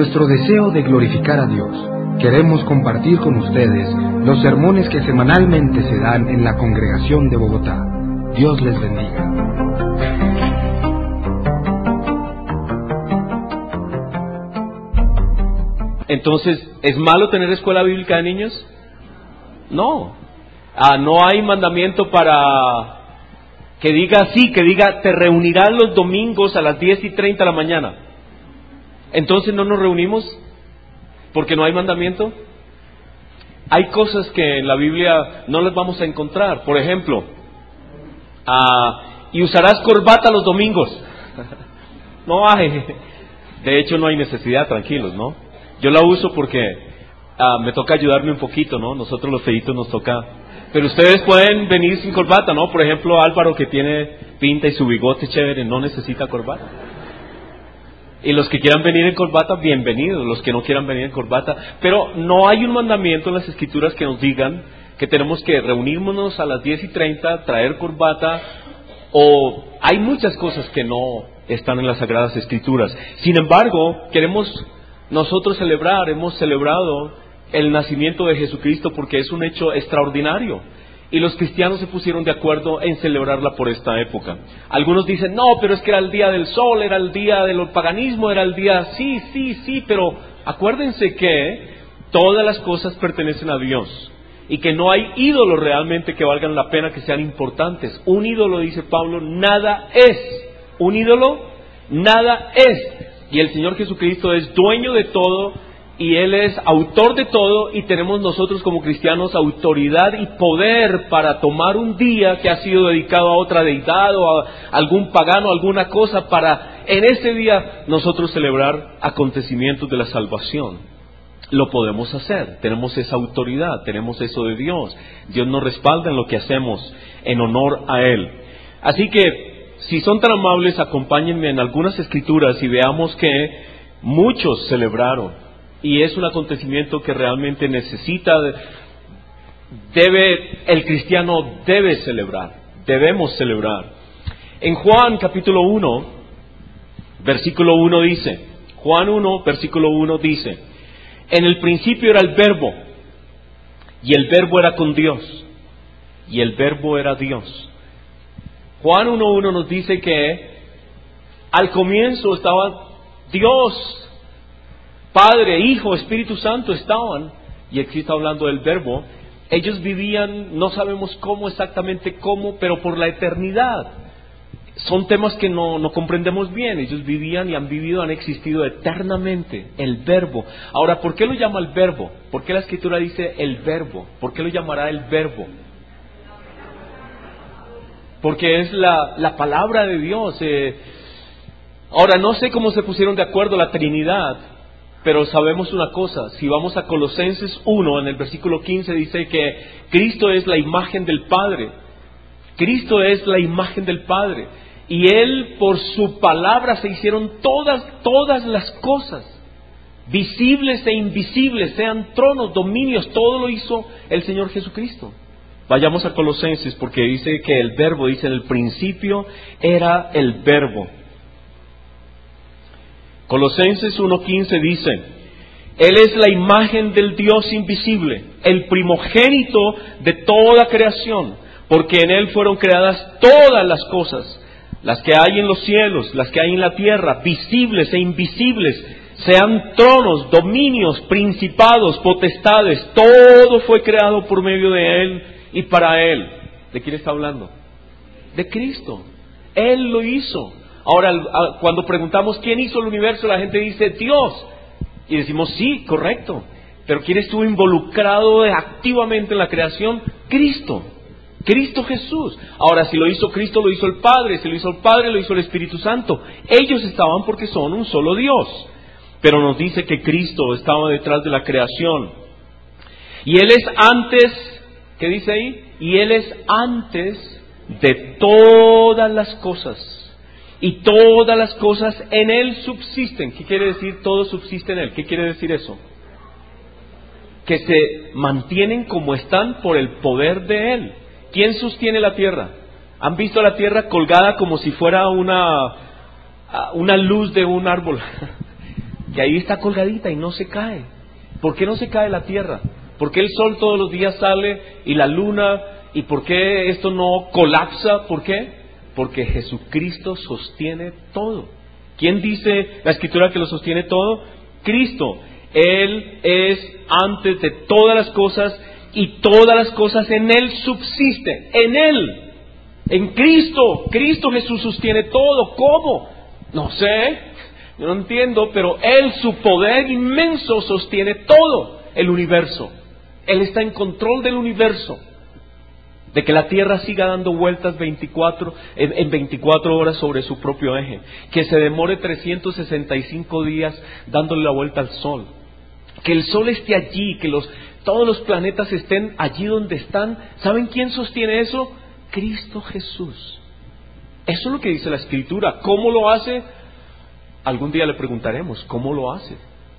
nuestro deseo de glorificar a Dios, queremos compartir con ustedes los sermones que semanalmente se dan en la Congregación de Bogotá. Dios les bendiga. Entonces, ¿es malo tener escuela bíblica de niños? No. No hay mandamiento para que diga así, que diga te reunirás los domingos a las 10:30 de la mañana. Entonces no nos reunimos porque no hay mandamiento. Hay cosas que en la Biblia no las vamos a encontrar. Por ejemplo, y usarás corbata los domingos. No hay. De hecho no hay necesidad, tranquilos, ¿no? Yo la uso porque me toca ayudarme un poquito, ¿no? Nosotros los feitos nos toca. Pero ustedes pueden venir sin corbata, ¿no? Por ejemplo, Álvaro, que tiene pinta y su bigote chévere, no necesita corbata. Y los que quieran venir en corbata, bienvenidos. Los que no quieran venir en corbata. Pero no hay un mandamiento en las Escrituras que nos digan que tenemos que reunirnos a las 10:30, traer corbata, o hay muchas cosas que no están en las Sagradas Escrituras. Sin embargo, queremos nosotros hemos celebrado el nacimiento de Jesucristo porque es un hecho extraordinario. Y los cristianos se pusieron de acuerdo en celebrarla por esta época. Algunos dicen, no, pero es que era el día del sol, era el día del paganismo, era el día... Sí, pero acuérdense que todas las cosas pertenecen a Dios. Y que no hay ídolos realmente que valgan la pena, que sean importantes. Un ídolo, dice Pablo, nada es. Un ídolo, nada es. Y el Señor Jesucristo es dueño de todo, y Él es autor de todo, y tenemos nosotros como cristianos autoridad y poder para tomar un día que ha sido dedicado a otra deidad o a algún pagano, alguna cosa, para en ese día nosotros celebrar acontecimientos de la salvación. Lo podemos hacer, tenemos esa autoridad, tenemos eso de Dios. Dios nos respalda en lo que hacemos en honor a Él. Así que, si son tan amables, acompáñenme en algunas escrituras y veamos que muchos celebraron. Y es un acontecimiento que realmente el cristiano debe celebrar, debemos celebrar. En Juan capítulo 1, versículo 1 dice, Juan 1, versículo 1 dice, en el principio era el Verbo, y el Verbo era con Dios, y el Verbo era Dios. Juan 1.1 nos dice que al comienzo estaba Dios, Padre, Hijo, Espíritu Santo estaban, y aquí está hablando del Verbo. Ellos vivían, no sabemos exactamente cómo, pero por la eternidad. Son temas que no comprendemos bien. Ellos vivían y han vivido, han existido eternamente, el Verbo. Ahora, ¿por qué lo llama el Verbo? ¿Por qué la Escritura dice el Verbo? ¿Por qué lo llamará el Verbo? Porque es la palabra de Dios. Ahora, no sé cómo se pusieron de acuerdo la Trinidad, pero sabemos una cosa. Si vamos a Colosenses 1, en el versículo 15, dice que Cristo es la imagen del Padre. Cristo es la imagen del Padre. Y Él, por su palabra, se hicieron todas las cosas, visibles e invisibles, sean tronos, dominios, todo lo hizo el Señor Jesucristo. Vayamos a Colosenses, porque dice que el Verbo, dice en el principio era el Verbo. Colosenses 1.15 dice, Él es la imagen del Dios invisible, el primogénito de toda creación, porque en Él fueron creadas todas las cosas, las que hay en los cielos, las que hay en la tierra, visibles e invisibles, sean tronos, dominios, principados, potestades, todo fue creado por medio de Él y para Él. ¿De quién está hablando? De Cristo. Él lo hizo. Ahora, cuando preguntamos quién hizo el universo, la gente dice Dios. Y decimos sí, correcto. Pero ¿quién estuvo involucrado activamente en la creación? Cristo. Cristo Jesús. Ahora, si lo hizo Cristo, lo hizo el Padre. Si lo hizo el Padre, lo hizo el Espíritu Santo. Ellos estaban porque son un solo Dios. Pero nos dice que Cristo estaba detrás de la creación. Y Él es antes... ¿Qué dice ahí? Y Él es antes de todas las cosas. Y todas las cosas en Él subsisten. ¿Qué quiere decir todo subsiste en Él? ¿Qué quiere decir eso? Que se mantienen como están por el poder de Él. ¿Quién sostiene la tierra? ¿Han visto la tierra colgada como si fuera una luz de un árbol? que ahí está colgadita y no se cae. ¿Por qué no se cae la tierra? ¿Por qué el sol todos los días sale y la luna? ¿Y por qué esto no colapsa? ¿Por qué? Porque Jesucristo sostiene todo. ¿Quién dice la Escritura que lo sostiene todo? Cristo. Él es antes de todas las cosas y todas las cosas en Él subsisten. En Él. En Cristo. Cristo Jesús sostiene todo. ¿Cómo? No sé. Yo no entiendo, pero Él, su poder inmenso, sostiene todo el universo. Él está en control del universo. De que la Tierra siga dando vueltas en 24 horas sobre su propio eje. Que se demore 365 días dándole la vuelta al Sol. Que el Sol esté allí, que todos los planetas estén allí donde están. ¿Saben quién sostiene eso? Cristo Jesús. Eso es lo que dice la Escritura. ¿Cómo lo hace? Algún día le preguntaremos, ¿cómo lo hace?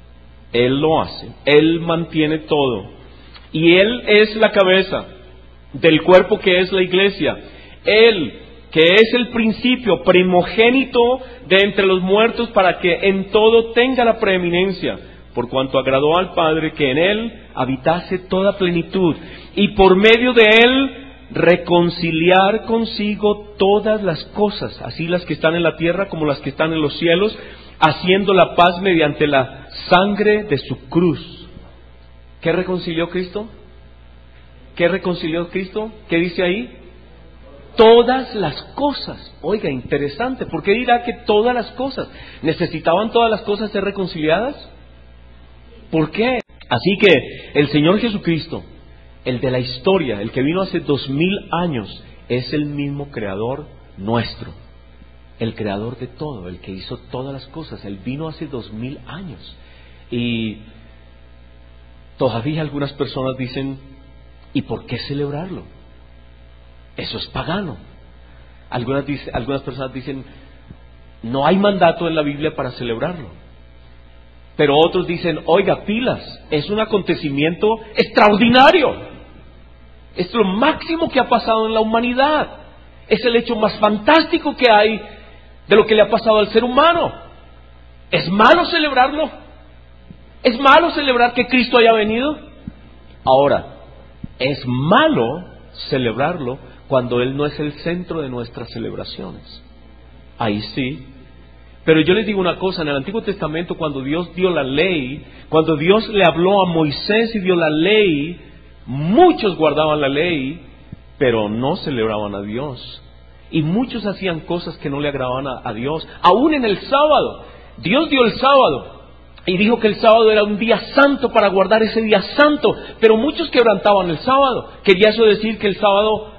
Él lo hace. Él mantiene todo. Y Él es la cabeza del cuerpo que es la iglesia. Él, que es el principio primogénito de entre los muertos, para que en todo tenga la preeminencia, por cuanto agradó al Padre que en Él habitase toda plenitud, y por medio de Él reconciliar consigo todas las cosas, así las que están en la tierra como las que están en los cielos, haciendo la paz mediante la sangre de su cruz. ¿Qué reconcilió Cristo? ¿Qué reconcilió Cristo? ¿Qué dice ahí? Todas las cosas. Oiga, interesante. ¿Por qué dirá que todas las cosas? ¿Necesitaban todas las cosas ser reconciliadas? ¿Por qué? Así que el Señor Jesucristo, el de la historia, el que vino hace 2000 años, es el mismo creador nuestro. El creador de todo, el que hizo todas las cosas. Él vino hace 2000 años. Y todavía algunas personas dicen, ¿y por qué celebrarlo? Eso es pagano. Algunas personas dicen, no hay mandato en la Biblia para celebrarlo. Pero otros dicen, oiga, pilas, es un acontecimiento extraordinario. Es lo máximo que ha pasado en la humanidad. Es el hecho más fantástico que hay de lo que le ha pasado al ser humano. ¿Es malo celebrarlo? ¿Es malo celebrar que Cristo haya venido? Ahora, es malo celebrarlo cuando Él no es el centro de nuestras celebraciones. Ahí sí. Pero yo les digo una cosa, en el Antiguo Testamento, cuando Dios dio la ley, cuando Dios le habló a Moisés y dio la ley, muchos guardaban la ley, pero no celebraban a Dios. Y muchos hacían cosas que no le agradaban a Dios. Aún en el sábado, Dios dio el sábado y dijo que el sábado era un día santo para guardar ese día santo, pero muchos quebrantaban el sábado. ¿Quería eso decir que el sábado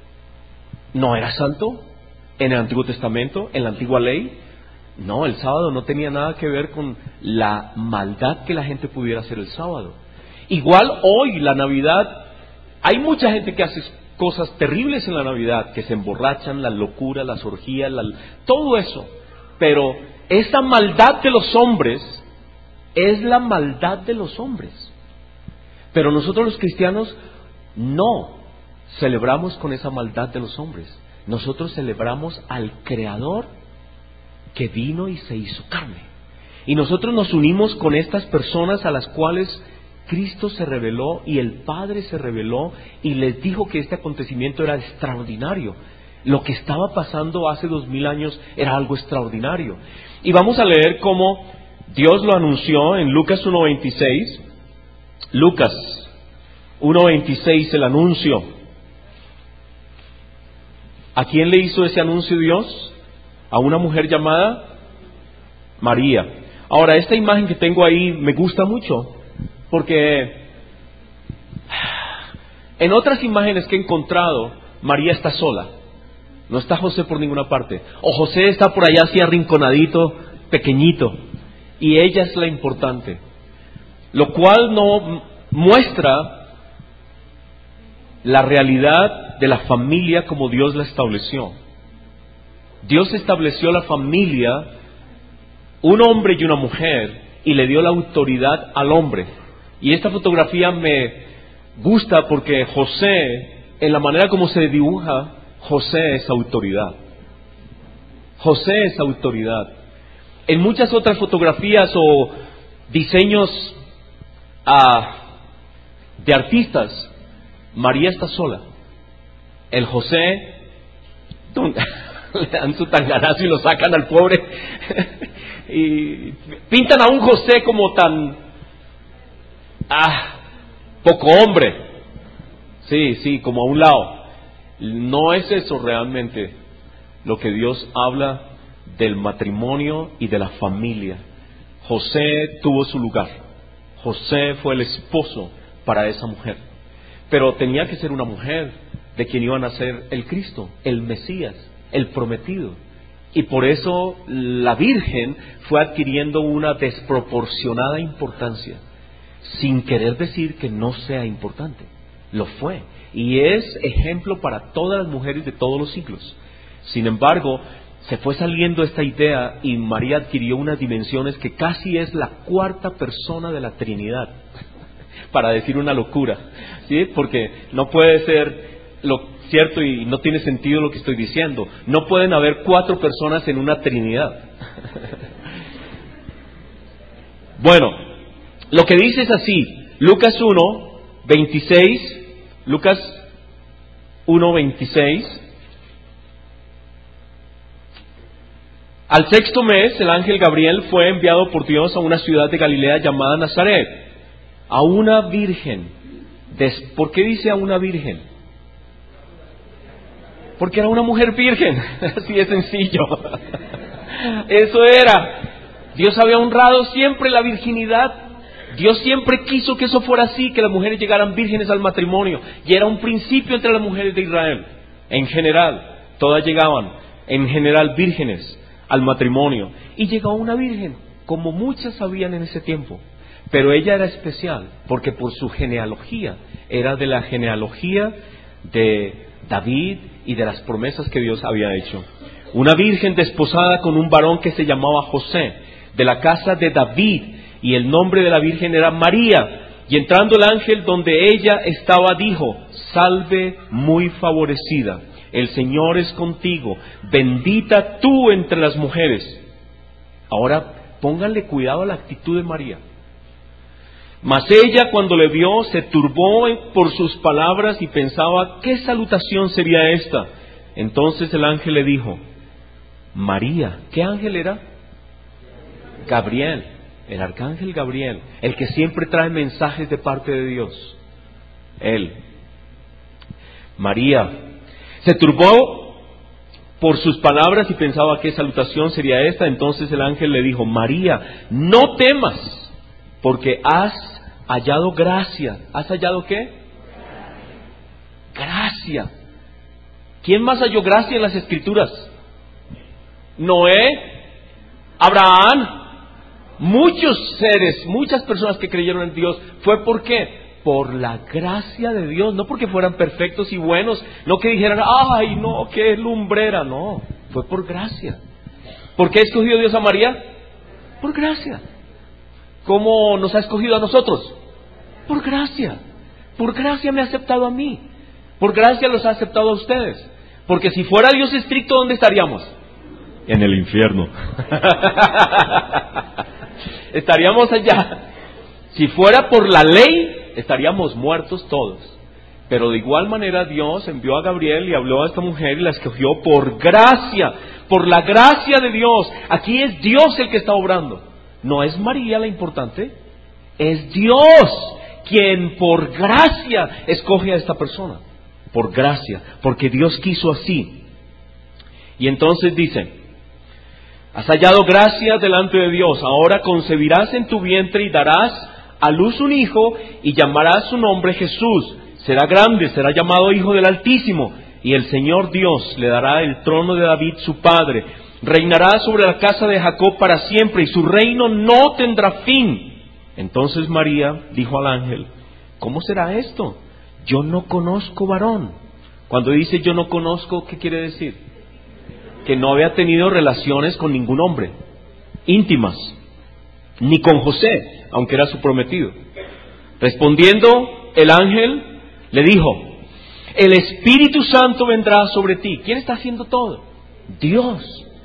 no era santo en el Antiguo Testamento, en la antigua ley? No, el sábado no tenía nada que ver con la maldad que la gente pudiera hacer el sábado. Igual hoy, la Navidad, hay mucha gente que hace cosas terribles en la Navidad, que se emborrachan, la locura, las orgías, todo eso. Pero esa maldad de los hombres es la maldad de los hombres. Pero nosotros los cristianos no celebramos con esa maldad de los hombres. Nosotros celebramos al Creador que vino y se hizo carne. Y nosotros nos unimos con estas personas a las cuales Cristo se reveló y el Padre se reveló y les dijo que este acontecimiento era extraordinario. Lo que estaba pasando hace 2000 años era algo extraordinario. Y vamos a leer cómo Dios lo anunció en Lucas 1:26. Lucas 1:26, el anuncio. ¿A quién le hizo ese anuncio Dios? A una mujer llamada María. Ahora, esta imagen que tengo ahí me gusta mucho, porque en otras imágenes que he encontrado, María está sola. No está José por ninguna parte. O José está por allá así arrinconadito, pequeñito. Y ella es la importante. Lo cual no muestra la realidad de la familia como Dios la estableció. Dios estableció la familia, un hombre y una mujer, y le dio la autoridad al hombre. Y esta fotografía me gusta porque José, en la manera como se dibuja, José es autoridad. José es autoridad. En muchas otras fotografías o diseños de artistas, María está sola. El José, le dan su tanganazo y lo sacan al pobre. Y pintan a un José como tan poco hombre. Sí, como a un lado. No es eso realmente lo que Dios habla del matrimonio y de la familia. José tuvo su lugar. José fue el esposo para esa mujer. Pero tenía que ser una mujer de quien iba a nacer el Cristo, el Mesías, el prometido. Y por eso la Virgen fue adquiriendo una desproporcionada importancia, sin querer decir que no sea importante. Lo fue. Y es ejemplo para todas las mujeres de todos los siglos. Sin embargo, se fue saliendo esta idea y María adquirió unas dimensiones que casi es la cuarta persona de la Trinidad, para decir una locura, ¿sí? Porque no puede ser lo cierto y no tiene sentido lo que estoy diciendo. No pueden haber 4 personas en una Trinidad. Bueno, lo que dice es así: Lucas 1:26. Al 6º mes, el ángel Gabriel fue enviado por Dios a una ciudad de Galilea llamada Nazaret, a una virgen. ¿Por qué dice a una virgen? Porque era una mujer virgen. Así de sencillo. Eso era. Dios había honrado siempre la virginidad. Dios siempre quiso que eso fuera así, que las mujeres llegaran vírgenes al matrimonio. Y era un principio entre las mujeres de Israel. En general, todas llegaban, en general, vírgenes al matrimonio. Y llegó una virgen, como muchas habían en ese tiempo. Pero ella era especial, porque por su genealogía, era de la genealogía de David y de las promesas que Dios había hecho. Una virgen desposada con un varón que se llamaba José, de la casa de David, y el nombre de la virgen era María. Y entrando el ángel donde ella estaba, dijo: Salve, muy favorecida, el Señor es contigo, bendita tú entre las mujeres. Ahora pónganle cuidado a la actitud de María. Mas ella, cuando le vio, se turbó por sus palabras y pensaba: ¿qué salutación sería esta? Entonces el ángel le dijo: María. ¿Qué ángel era? Gabriel, el arcángel Gabriel, el que siempre trae mensajes de parte de Dios. Él. María se turbó por sus palabras y pensaba: ¿qué salutación sería esta? Entonces el ángel le dijo: María, no temas, porque has hallado gracia. ¿Has hallado qué? Gracia. ¿Quién más halló gracia en las Escrituras? Noé, Abraham, muchos seres, muchas personas que creyeron en Dios. ¿Fue por qué? Por la gracia de Dios, no porque fueran perfectos y buenos, no que dijeran: ¡ay, no, qué lumbrera! No, fue por gracia. ¿Por qué escogió Dios a María? Por gracia. ¿Cómo nos ha escogido a nosotros? Por gracia. Por gracia me ha aceptado a mí. Por gracia los ha aceptado a ustedes. Porque si fuera Dios estricto, ¿dónde estaríamos? En el infierno. Estaríamos allá. Si fuera por la ley, estaríamos muertos todos. Pero de igual manera Dios envió a Gabriel y habló a esta mujer y la escogió por gracia. Por la gracia de Dios. Aquí es Dios el que está obrando. No es María la importante, es Dios quien por gracia escoge a esta persona. Por gracia, porque Dios quiso así. Y entonces dice: has hallado gracia delante de Dios, ahora concebirás en tu vientre y darás a luz un hijo y llamarás su nombre Jesús. Será grande, será llamado Hijo del Altísimo, y el Señor Dios le dará el trono de David su padre. Reinará sobre la casa de Jacob para siempre, y su reino no tendrá fin. Entonces María dijo al ángel: ¿cómo será esto? Yo no conozco varón. Cuando dice yo no conozco, ¿qué quiere decir? Que no había tenido relaciones con ningún hombre, íntimas, ni con José, aunque era su prometido. Respondiendo el ángel, le dijo: el Espíritu Santo vendrá sobre ti. ¿Quién está haciendo todo? Dios.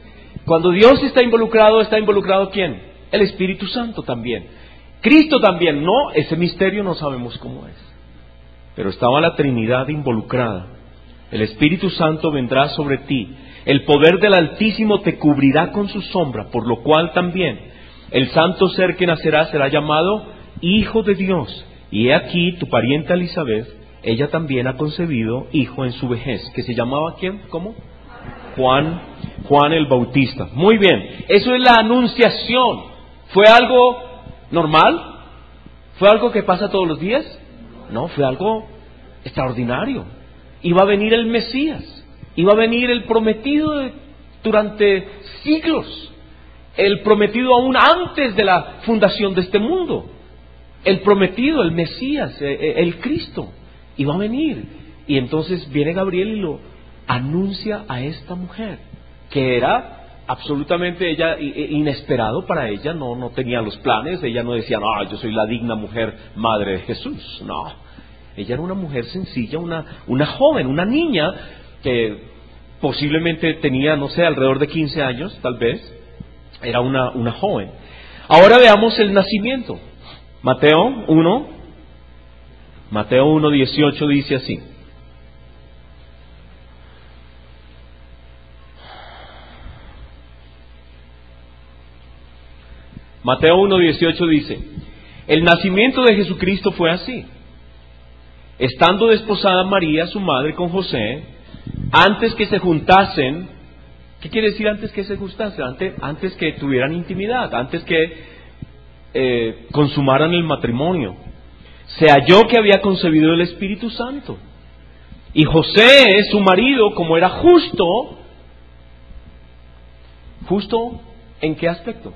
Cuando Dios está involucrado ¿quién? El Espíritu Santo también. Cristo también, no, ese misterio no sabemos cómo es. Pero estaba la Trinidad involucrada. El Espíritu Santo vendrá sobre ti. El poder del Altísimo te cubrirá con su sombra, por lo cual también el santo ser que nacerá será llamado Hijo de Dios. Y he aquí tu parienta Elizabeth, ella también ha concebido hijo en su vejez, que se llamaba ¿quién? ¿Cómo? Juan el Bautista. Muy bien, eso es la anunciación. ¿Fue algo normal? ¿Fue algo que pasa todos los días? No, fue algo extraordinario. Iba a venir el Mesías, iba a venir el prometido durante siglos, el prometido aún antes de la fundación de este mundo, el prometido, el Mesías, el Cristo, iba a venir. Y entonces viene Gabriel y lo anuncia a esta mujer, que era absolutamente ella inesperado para ella, no tenía los planes, ella no decía, no, yo soy la digna mujer madre de Jesús, no. Ella era una mujer sencilla, una joven, una niña que posiblemente tenía, no sé, alrededor de 15 años, tal vez. Era una joven. Ahora veamos el nacimiento. Mateo 1:18 dice así. Mateo 1:18 dice: el nacimiento de Jesucristo fue así. Estando desposada María, su madre, con José, antes que se juntasen. ¿Qué quiere decir antes que se juntasen? Antes que tuvieran intimidad, antes que consumaran el matrimonio, se halló que había concebido el Espíritu Santo. Y José, su marido, como era justo, ¿justo en qué aspecto?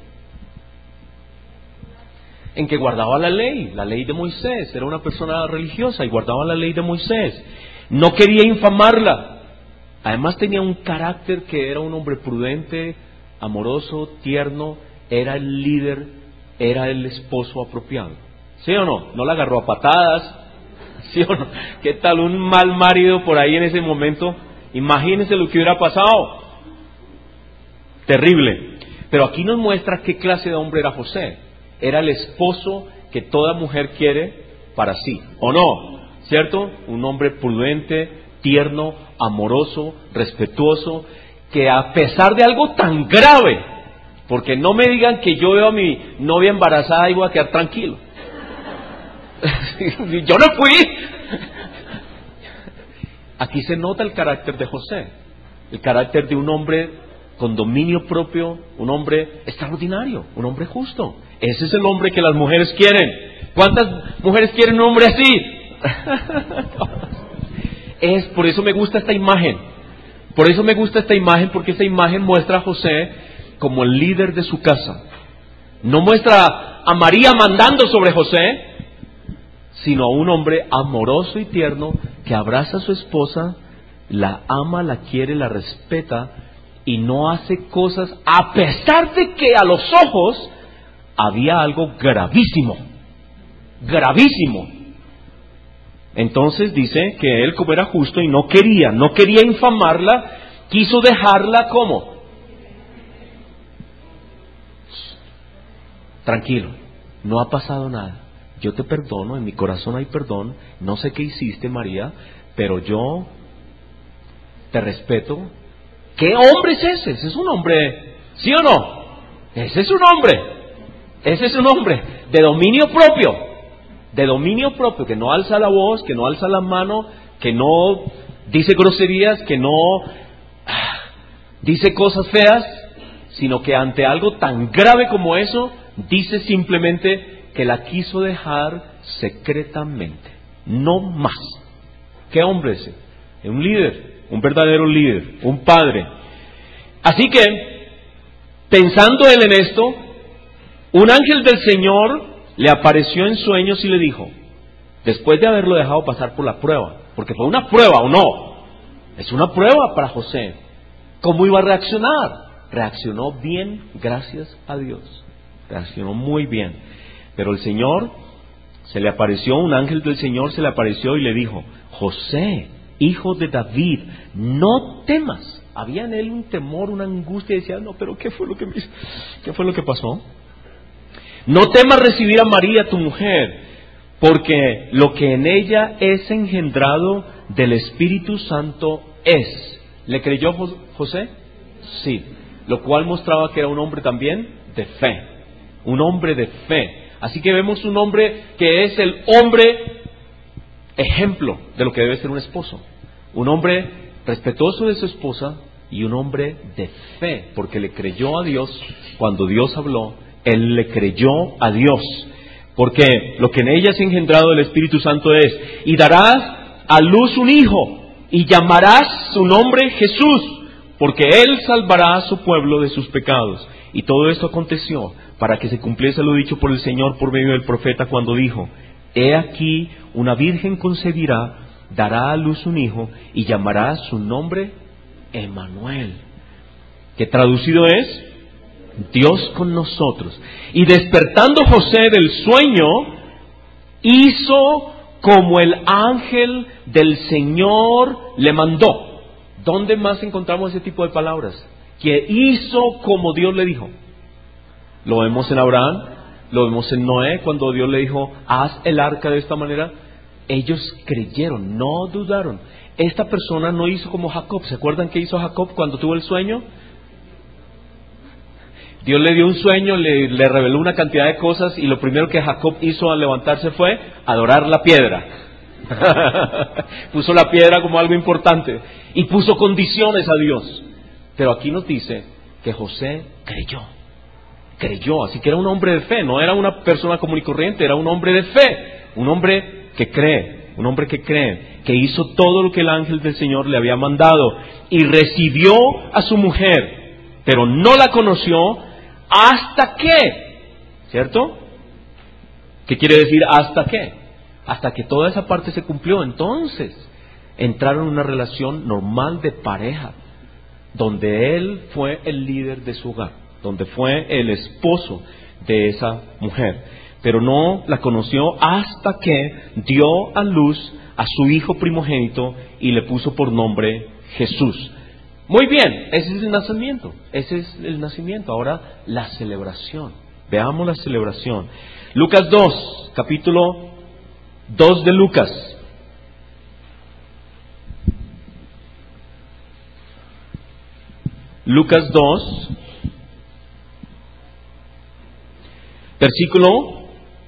En que guardaba la ley de Moisés, era una persona religiosa y guardaba la ley de Moisés. No quería infamarla. Además tenía un carácter que era un hombre prudente, amoroso, tierno, era el líder, era el esposo apropiado. ¿Sí o no? No la agarró a patadas. ¿Sí o no? ¿Qué tal un mal marido por ahí en ese momento? Imagínense lo que hubiera pasado. Terrible. Pero aquí nos muestra qué clase de hombre era José. Era el esposo que toda mujer quiere para sí, ¿o no? ¿Cierto? Un hombre prudente, tierno, amoroso, respetuoso, que a pesar de algo tan grave, porque no me digan que yo veo a mi novia embarazada y voy a quedar tranquilo. Yo no fui. Aquí se nota el carácter de José, el carácter de un hombre con dominio propio, un hombre extraordinario, un hombre justo. Ese es el hombre que las mujeres quieren. ¿Cuántas mujeres quieren un hombre así? Por eso me gusta esta imagen. Por eso me gusta esta imagen, porque esa imagen muestra a José como el líder de su casa. No muestra a María mandando sobre José, sino a un hombre amoroso y tierno que abraza a su esposa, la ama, la quiere, la respeta y no hace cosas a pesar de que a los ojos había algo gravísimo. Gravísimo. Entonces dice que él, como era justo y no quería infamarla, quiso dejarla como. Tranquilo, no ha pasado nada. Yo te perdono, en mi corazón hay perdón. No sé qué hiciste, María, pero yo te respeto. ¿Qué hombre es ese? Ese es un hombre, ¿sí o no? Ese es un hombre de dominio propio, que no alza la voz, que no alza la mano, que no dice groserías, que no dice cosas feas, sino que ante algo tan grave como eso, dice simplemente que la quiso dejar secretamente, no más. ¿Qué hombre es ese? Un líder, un verdadero líder, un padre. Así que, pensando él en esto, un ángel del Señor le apareció en sueños y le dijo, después de haberlo dejado pasar por la prueba, porque fue una prueba o no, es una prueba para José, ¿cómo iba a reaccionar? Reaccionó bien, gracias a Dios, reaccionó muy bien. Pero el Señor un ángel del Señor se le apareció y le dijo, José, hijo de David, no temas. Había en él un temor, una angustia, y decía, no, pero ¿qué fue lo que pasó? No temas recibir a María, tu mujer, porque lo que en ella es engendrado del Espíritu Santo es. ¿Le creyó José? Sí. Lo cual mostraba que era un hombre también de fe. Un hombre de fe. Así que vemos un hombre que es el hombre ejemplo de lo que debe ser un esposo. Un hombre respetuoso de su esposa y un hombre de fe, porque le creyó a Dios cuando Dios habló. Él le creyó a Dios, porque lo que en ella es engendrado del Espíritu Santo es: y darás a luz un hijo, y llamarás su nombre Jesús, porque él salvará a su pueblo de sus pecados. Y todo esto aconteció para que se cumpliese lo dicho por el Señor por medio del profeta, cuando dijo: he aquí, una virgen concebirá, dará a luz un hijo, y llamará su nombre Emmanuel, que traducido es Dios con nosotros. Y despertando José del sueño, hizo como el ángel del Señor le mandó. ¿Dónde más encontramos ese tipo de palabras? Que hizo como Dios le dijo. Lo vemos en Abraham, lo vemos en Noé, cuando Dios le dijo: haz el arca de esta manera. Ellos creyeron, no dudaron. Esta persona no hizo como Jacob. ¿Se acuerdan qué hizo Jacob cuando tuvo el sueño? Dios le dio un sueño, le reveló una cantidad de cosas, y lo primero que Jacob hizo al levantarse fue adorar la piedra. Puso la piedra como algo importante y puso condiciones a Dios. Pero aquí nos dice que José creyó, así que era un hombre de fe, no era una persona común y corriente, era un hombre de fe, un hombre que cree, que hizo todo lo que el ángel del Señor le había mandado, y recibió a su mujer, pero no la conoció hasta que, ¿cierto? ¿Qué quiere decir hasta qué? Hasta que toda esa parte se cumplió. Entonces entraron en una relación normal de pareja, donde él fue el líder de su hogar, donde fue el esposo de esa mujer, pero no la conoció hasta que dio a luz a su hijo primogénito y le puso por nombre Jesús. Muy bien, ese es el nacimiento. Ahora la celebración. Veamos la celebración. Lucas 2, capítulo 2 de Lucas. Lucas 2, versículo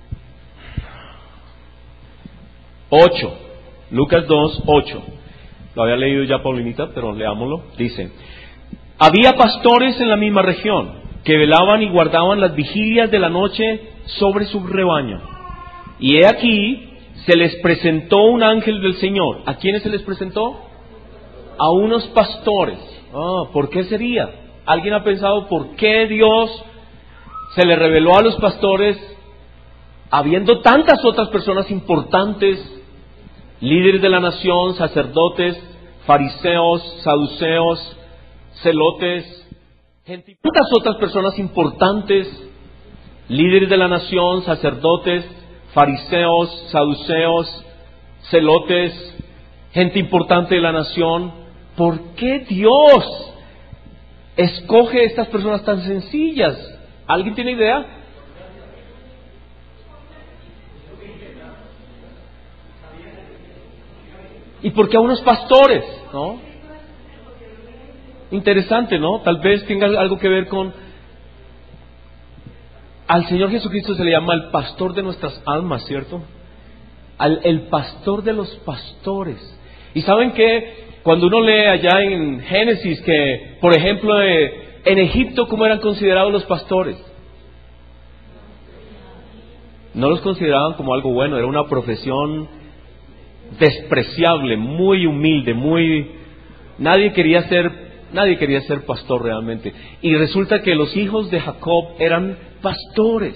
8. Lucas 2, 8. Lo había leído ya Paulinita, pero leámoslo. Dice: había pastores en la misma región que velaban y guardaban las vigilias de la noche sobre su rebaño. Y he aquí, se les presentó un ángel del Señor. ¿A quiénes se les presentó? A unos pastores. ¿Por qué sería? ¿Alguien ha pensado por qué Dios se le reveló a los pastores, habiendo tantas otras personas importantes, líderes de la nación, sacerdotes, fariseos, saduceos, celotes, tantas otras personas importantes, líderes de la nación, sacerdotes, fariseos, saduceos, celotes, gente importante de la nación? ¿Por qué Dios escoge estas personas tan sencillas? ¿Alguien tiene idea? ¿Y por qué a unos pastores? ¿No? Interesante, ¿no? Tal vez tenga algo que ver con... Al Señor Jesucristo se le llama el pastor de nuestras almas, ¿cierto? El pastor de los pastores. Y saben que cuando uno lee allá en Génesis que, por ejemplo, en Egipto, ¿cómo eran considerados los pastores? No los consideraban como algo bueno, era una profesión despreciable, muy humilde, nadie quería ser pastor realmente. Y resulta que los hijos de Jacob eran pastores.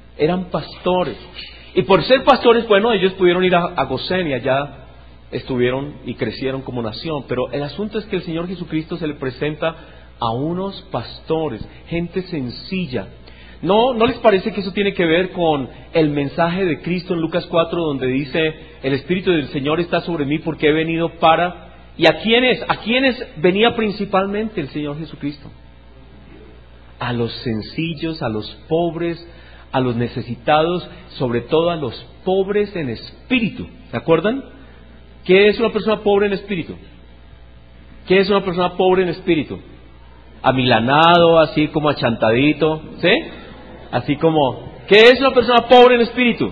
Y por ser pastores, bueno, ellos pudieron ir a Gosén y allá estuvieron y crecieron como nación. Pero el asunto es que el Señor Jesucristo se le presenta a unos pastores, gente sencilla. ¿No les parece que eso tiene que ver con el mensaje de Cristo en Lucas 4, donde dice: el Espíritu del Señor está sobre mí porque he venido para ¿Y a quiénes venía principalmente el Señor Jesucristo? A los sencillos, a los pobres, a los necesitados, sobre todo a los pobres en espíritu. ¿Se acuerdan? ¿Qué es una persona pobre en espíritu? ¿Qué es una persona pobre en espíritu? Amilanado, así como achantadito, ¿sí? Así como, ¿qué es una persona pobre en espíritu?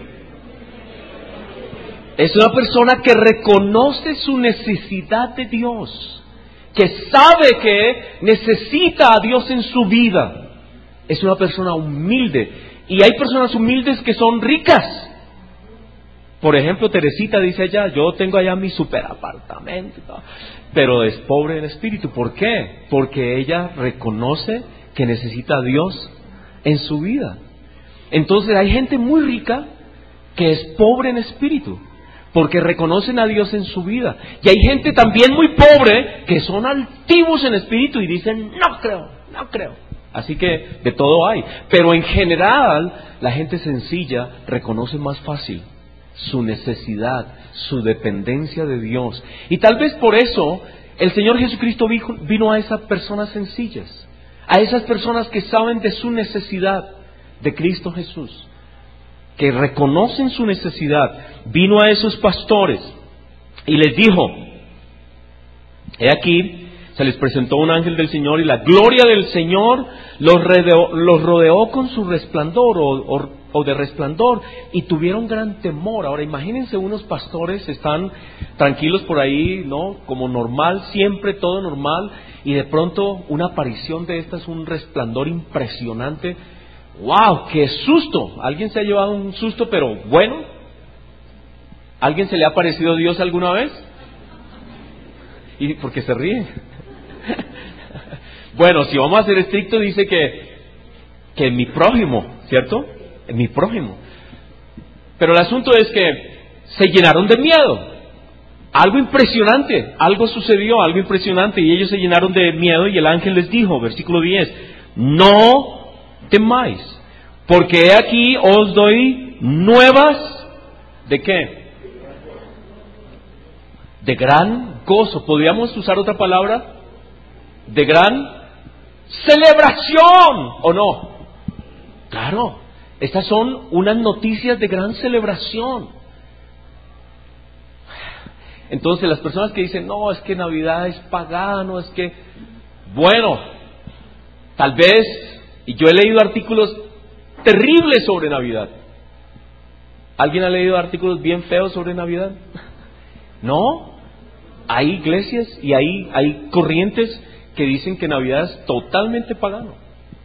Es una persona que reconoce su necesidad de Dios, que sabe que necesita a Dios en su vida. Es una persona humilde. Y hay personas humildes que son ricas. Por ejemplo, Teresita dice ella, yo tengo allá mi super apartamento, pero es pobre en espíritu. ¿Por qué? Porque ella reconoce que necesita a Dios en su vida. Entonces hay gente muy rica que es pobre en espíritu, porque reconocen a Dios en su vida. Y hay gente también muy pobre que son altivos en espíritu y dicen, no creo. Así que de todo hay. Pero en general, la gente sencilla reconoce más fácil su necesidad, su dependencia de Dios. Y tal vez por eso el Señor Jesucristo vino a esas personas sencillas, a esas personas que saben de su necesidad de Cristo Jesús, que reconocen su necesidad. Vino a esos pastores y les dijo, he aquí, se les presentó un ángel del Señor y la gloria del Señor los rodeó con su resplandor o de resplandor, y tuvieron gran temor. Ahora imagínense, unos pastores están tranquilos por ahí, ¿no? Como normal, siempre todo normal, y de pronto una aparición de estas, un resplandor impresionante. ¡Wow! ¡Qué susto! ¿Alguien se ha llevado un susto, pero bueno? ¿Alguien se le ha aparecido Dios alguna vez? ¿Y por qué se ríe? Bueno, si vamos a ser estrictos, dice que mi prójimo, ¿cierto? Mi prójimo. Pero el asunto es que se llenaron de miedo. Algo impresionante, algo sucedió, algo impresionante, y ellos se llenaron de miedo, y el ángel les dijo, versículo 10, no temáis, porque he aquí os doy nuevas, ¿de qué? De gran gozo. ¿Podríamos usar otra palabra? De gran celebración, ¿o no? Claro, estas son unas noticias de gran celebración. Entonces las personas que dicen, no, es que Navidad es pagano, es que, bueno, tal vez, y yo he leído artículos terribles sobre Navidad. ¿Alguien ha leído artículos bien feos sobre Navidad? ¿No? Hay iglesias y hay corrientes que dicen que Navidad es totalmente pagano.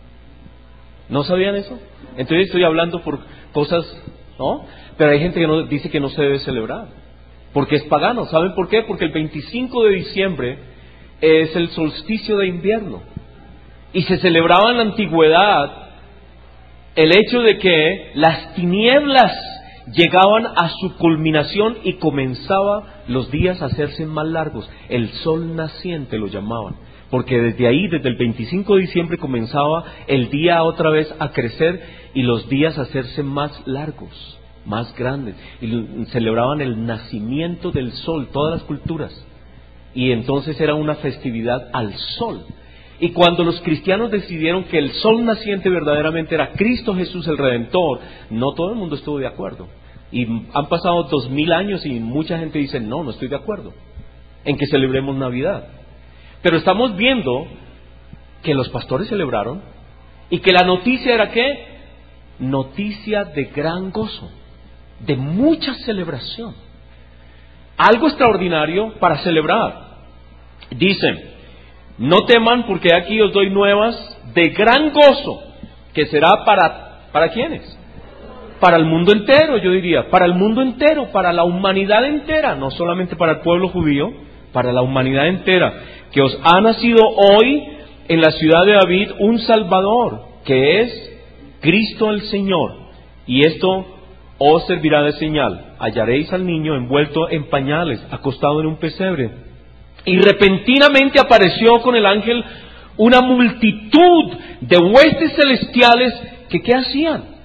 ¿No sabían eso? Entonces estoy hablando por cosas, ¿no? Pero hay gente que dice que no se debe celebrar, porque es pagano. ¿Saben por qué? Porque el 25 de diciembre es el solsticio de invierno. Y se celebraba en la antigüedad el hecho de que las tinieblas llegaban a su culminación y comenzaba los días a hacerse más largos. El sol naciente lo llamaban, porque desde ahí, desde el 25 de diciembre, comenzaba el día otra vez a crecer y los días a hacerse más largos, más grandes. Y celebraban el nacimiento del sol, todas las culturas. Y entonces era una festividad al sol. Y cuando los cristianos decidieron que el sol naciente verdaderamente era Cristo Jesús el Redentor, no todo el mundo estuvo de acuerdo. Y han pasado 2000 años y mucha gente dice, no estoy de acuerdo en que celebremos Navidad. Pero estamos viendo que los pastores celebraron y que la noticia era ¿qué? Noticia de gran gozo, de mucha celebración. Algo extraordinario para celebrar. Dicen, no teman porque aquí os doy nuevas de gran gozo, que será ¿para quiénes? Para el mundo entero, yo diría, para el mundo entero, para la humanidad entera, no solamente para el pueblo judío, para la humanidad entera, que os ha nacido hoy en la ciudad de David un Salvador, que es Cristo el Señor. Y esto os servirá de señal: hallaréis al niño envuelto en pañales, acostado en un pesebre. Y repentinamente apareció con el ángel una multitud de huestes celestiales que ¿qué hacían?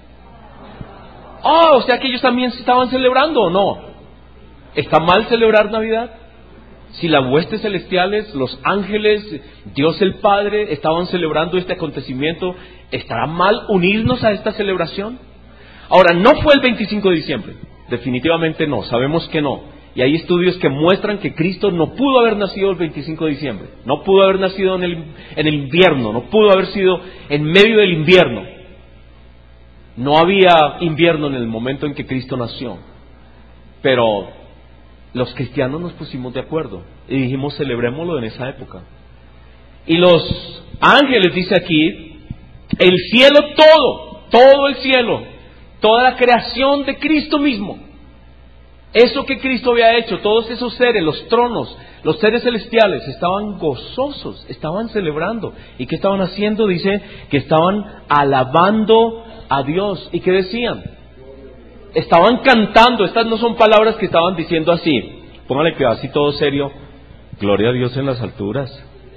O sea que ellos también estaban celebrando, ¿o no? ¿Está mal celebrar Navidad? Si las huestes celestiales, los ángeles, Dios el Padre estaban celebrando este acontecimiento, ¿estará mal unirnos a esta celebración? Ahora, no fue el 25 de diciembre, definitivamente no, sabemos que no. Y hay estudios que muestran que Cristo no pudo haber nacido el 25 de diciembre, no pudo haber nacido en el invierno, no pudo haber sido en medio del invierno. No había invierno en el momento en que Cristo nació, pero los cristianos nos pusimos de acuerdo y dijimos celebrémoslo en esa época. Y los ángeles, dice aquí, el cielo todo el cielo, toda la creación de Cristo mismo, eso que Cristo había hecho, todos esos seres, los tronos, los seres celestiales, estaban gozosos, estaban celebrando. ¿Y qué estaban haciendo? Dice que estaban alabando a Dios. ¿Y qué decían? Estaban cantando. Estas no son palabras que estaban diciendo así. Póngale cuidado, así todo serio. Gloria a Dios en las alturas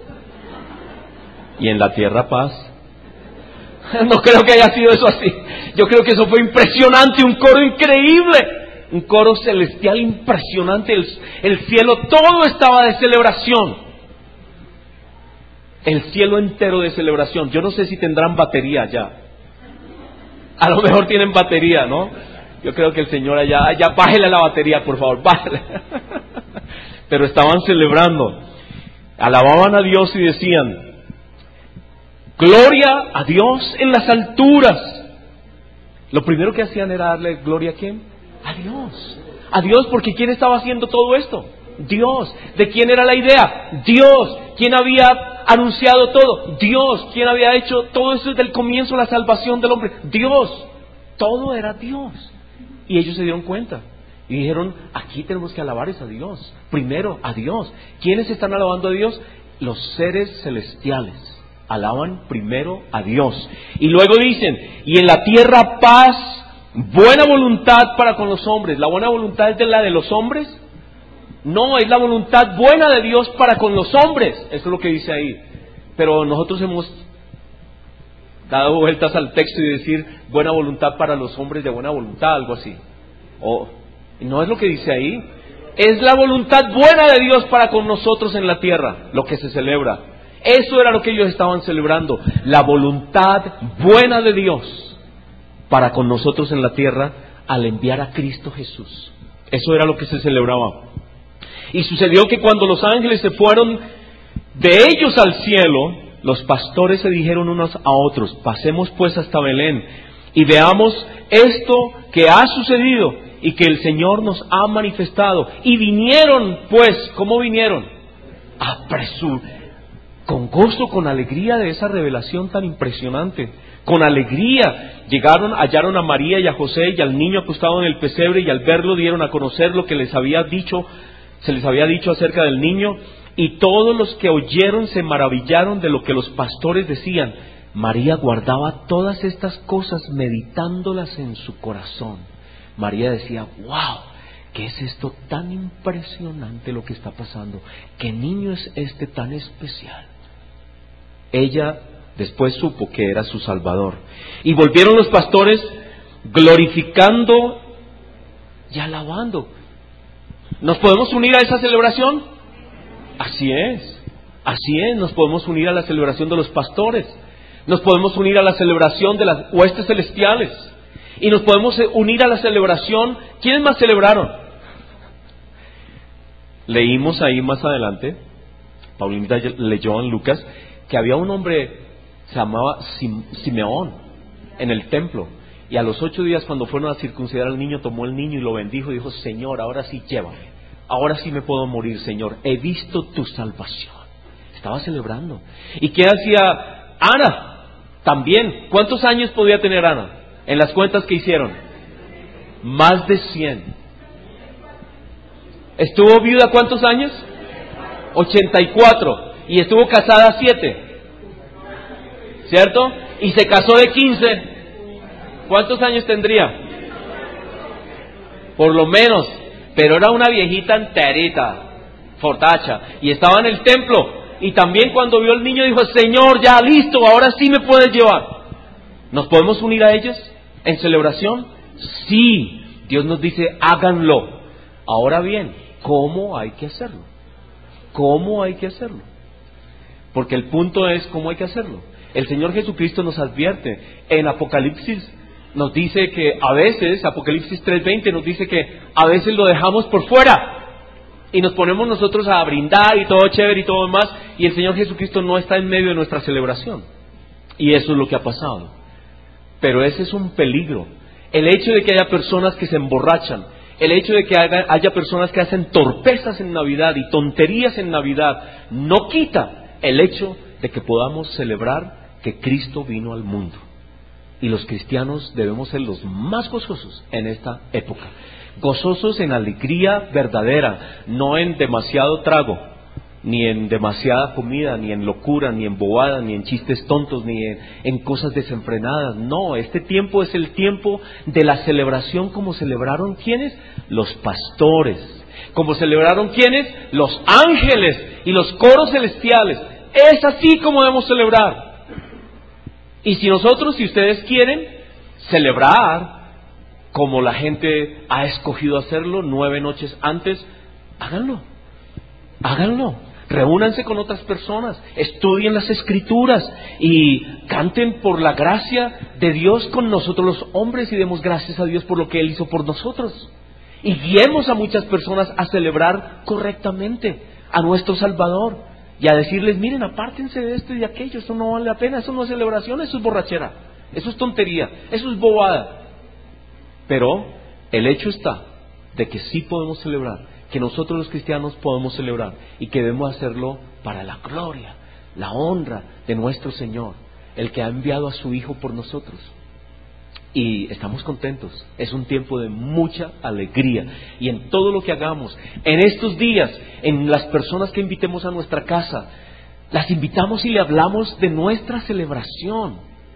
y en la tierra paz. No creo que haya sido eso así. Yo creo que eso fue impresionante, un coro increíble, un coro celestial impresionante. El cielo todo estaba de celebración. El cielo entero de celebración. Yo no sé si tendrán batería ya. A lo mejor tienen batería, ¿no? Yo creo que el Señor allá, bájele la batería, por favor, bájele. Pero estaban celebrando, alababan a Dios y decían, gloria a Dios en las alturas. Lo primero que hacían era darle gloria a ¿quién? A Dios. A Dios, porque ¿quién estaba haciendo todo esto? Dios. ¿De quién era la idea? Dios. ¿Quién había anunciado todo? Dios. ¿Quién había hecho todo eso desde el comienzo, la salvación del hombre? Dios. Todo era Dios. Y ellos se dieron cuenta y dijeron, aquí tenemos que alabar a Dios, primero a Dios. ¿Quiénes están alabando a Dios? Los seres celestiales alaban primero a Dios. Y luego dicen, y en la tierra paz, buena voluntad para con los hombres. ¿La buena voluntad es de la de los hombres? No, es la voluntad buena de Dios para con los hombres. Eso es lo que dice ahí. Pero nosotros hemos dado vueltas al texto y decir buena voluntad para los hombres de buena voluntad, algo así. No es lo que dice ahí. Es la voluntad buena de Dios para con nosotros en la tierra, lo que se celebra. Eso era lo que ellos estaban celebrando, la voluntad buena de Dios para con nosotros en la tierra al enviar a Cristo Jesús. Eso era lo que se celebraba. Y sucedió que cuando los ángeles se fueron de ellos al cielo, los pastores se dijeron unos a otros, pasemos pues hasta Belén y veamos esto que ha sucedido y que el Señor nos ha manifestado. Y vinieron pues, ¿cómo vinieron? Con gozo, con alegría de esa revelación tan impresionante. Con alegría llegaron, hallaron a María y a José y al niño acostado en el pesebre, y al verlo dieron a conocer lo que se les había dicho acerca del niño. Y todos los que oyeron se maravillaron de lo que los pastores decían. María guardaba todas estas cosas meditándolas en su corazón. María decía, wow, ¿qué es esto tan impresionante lo que está pasando? ¿Qué niño es este tan especial? Ella después supo que era su Salvador. Y volvieron los pastores glorificando y alabando. ¿Nos podemos unir a esa celebración? Así es, nos podemos unir a la celebración de los pastores, nos podemos unir a la celebración de las huestes celestiales, y nos podemos unir a la celebración. ¿Quiénes más celebraron? Leímos ahí más adelante, Paulinita leyó en Lucas, que había un hombre, se llamaba Simeón, en el templo, y a los 8 días cuando fueron a circuncidar al niño, tomó el niño y lo bendijo y dijo, Señor, ahora sí llévame. Ahora sí me puedo morir, Señor. He visto tu salvación. Estaba celebrando. ¿Y qué hacía Ana? También. ¿Cuántos años podía tener Ana? En las cuentas que hicieron. Más de 100. ¿Estuvo viuda cuántos años? 84. Y estuvo casada 7. ¿Cierto? Y se casó de 15. ¿Cuántos años tendría? Por lo menos. Pero era una viejita enterita, fortacha, y estaba en el templo. Y también cuando vio al niño dijo, Señor, ya listo, ahora sí me puedes llevar. ¿Nos podemos unir a ellos en celebración? Sí, Dios nos dice, háganlo. Ahora bien, ¿cómo hay que hacerlo? cómo hay que hacerlo. Porque el punto es cómo hay que hacerlo. El Señor Jesucristo nos advierte. En Apocalipsis nos dice que a veces, Apocalipsis 3:20 nos dice que a veces lo dejamos por fuera. Y nos ponemos nosotros a brindar y todo chévere y todo demás. Y el Señor Jesucristo no está en medio de nuestra celebración. Y eso es lo que ha pasado. Pero ese es un peligro. El hecho de que haya personas que se emborrachan, el hecho de que haya personas que hacen torpezas en Navidad y tonterías en Navidad, no quita el hecho de que podamos celebrar que Cristo vino al mundo. Y los cristianos debemos ser los más gozosos en esta época. Gozosos en alegría verdadera, no en demasiado trago, ni en demasiada comida, ni en locura, ni en bobada, ni en chistes tontos, ni en cosas desenfrenadas. No, este tiempo es el tiempo de la celebración, como celebraron ¿quiénes? Los pastores. Como celebraron ¿quiénes? Los ángeles y los coros celestiales. Es así como debemos celebrar. Y si nosotros, si ustedes quieren celebrar como la gente ha escogido hacerlo 9 noches antes, háganlo. Reúnanse con otras personas, estudien las Escrituras y canten por la gracia de Dios con nosotros los hombres y demos gracias a Dios por lo que Él hizo por nosotros. Y guiemos a muchas personas a celebrar correctamente a nuestro Salvador y a decirles, miren, apártense de esto y de aquello, eso no vale la pena, eso no es celebración, eso es borrachera, eso es tontería, eso es bobada. Pero el hecho está de que sí podemos celebrar, que nosotros los cristianos podemos celebrar y que debemos hacerlo para la gloria, la honra de nuestro Señor, el que ha enviado a su Hijo por nosotros. Y estamos contentos, es un tiempo de mucha alegría. Y en todo lo que hagamos, en estos días, en las personas que invitemos a nuestra casa, las invitamos y le hablamos de nuestra celebración.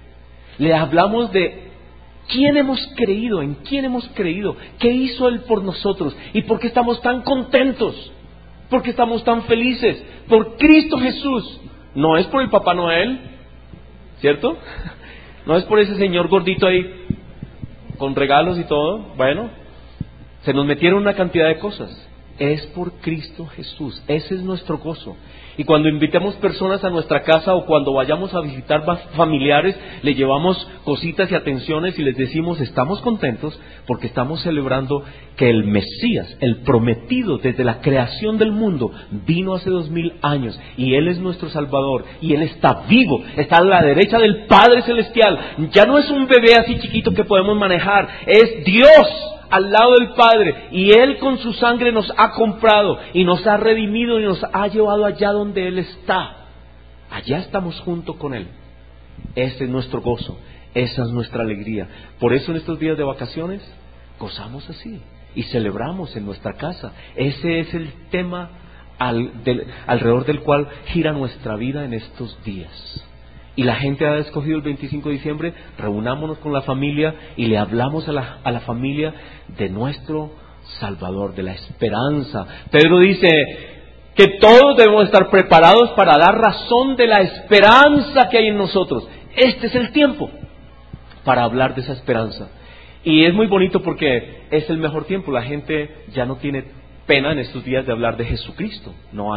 Le hablamos de quién hemos creído, en quién hemos creído, qué hizo Él por nosotros y por qué estamos tan contentos, por qué estamos tan felices, por Cristo Jesús. No es por el Papá Noel, ¿cierto? No es por ese señor gordito ahí con regalos y todo. Bueno, se nos metieron una cantidad de cosas. Es por Cristo Jesús, ese es nuestro gozo. Y cuando invitemos personas a nuestra casa o cuando vayamos a visitar familiares, le llevamos cositas y atenciones y les decimos, estamos contentos porque estamos celebrando que el Mesías, el prometido desde la creación del mundo, vino hace 2000 años y Él es nuestro Salvador y Él está vivo, está a la derecha del Padre Celestial. Ya no es un bebé así chiquito que podemos manejar, es Dios al lado del Padre, y Él con su sangre nos ha comprado y nos ha redimido y nos ha llevado allá donde Él está. Allá estamos junto con Él. Ese es nuestro gozo, esa es nuestra alegría. Por eso en estos días de vacaciones gozamos así y celebramos en nuestra casa. Ese es el tema alrededor del cual gira nuestra vida en estos días. Y la gente ha escogido el 25 de diciembre, reunámonos con la familia y le hablamos a la familia de nuestro Salvador, de la esperanza. Pedro dice que todos debemos estar preparados para dar razón de la esperanza que hay en nosotros. Este es el tiempo para hablar de esa esperanza. Y es muy bonito porque es el mejor tiempo. La gente ya no tiene pena en estos días de hablar de Jesucristo.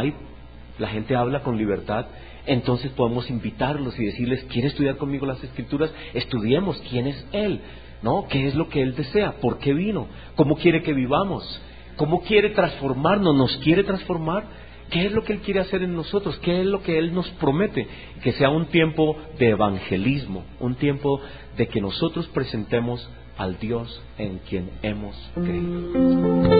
La gente habla con libertad. Entonces podemos invitarlos y decirles, ¿quiere estudiar conmigo las Escrituras? Estudiemos quién es Él, ¿no? ¿Qué es lo que Él desea? ¿Por qué vino? ¿Cómo quiere que vivamos? ¿Cómo quiere transformarnos? ¿Nos quiere transformar? ¿Qué es lo que Él quiere hacer en nosotros? ¿Qué es lo que Él nos promete? Que sea un tiempo de evangelismo, un tiempo de que nosotros presentemos al Dios en quien hemos creído.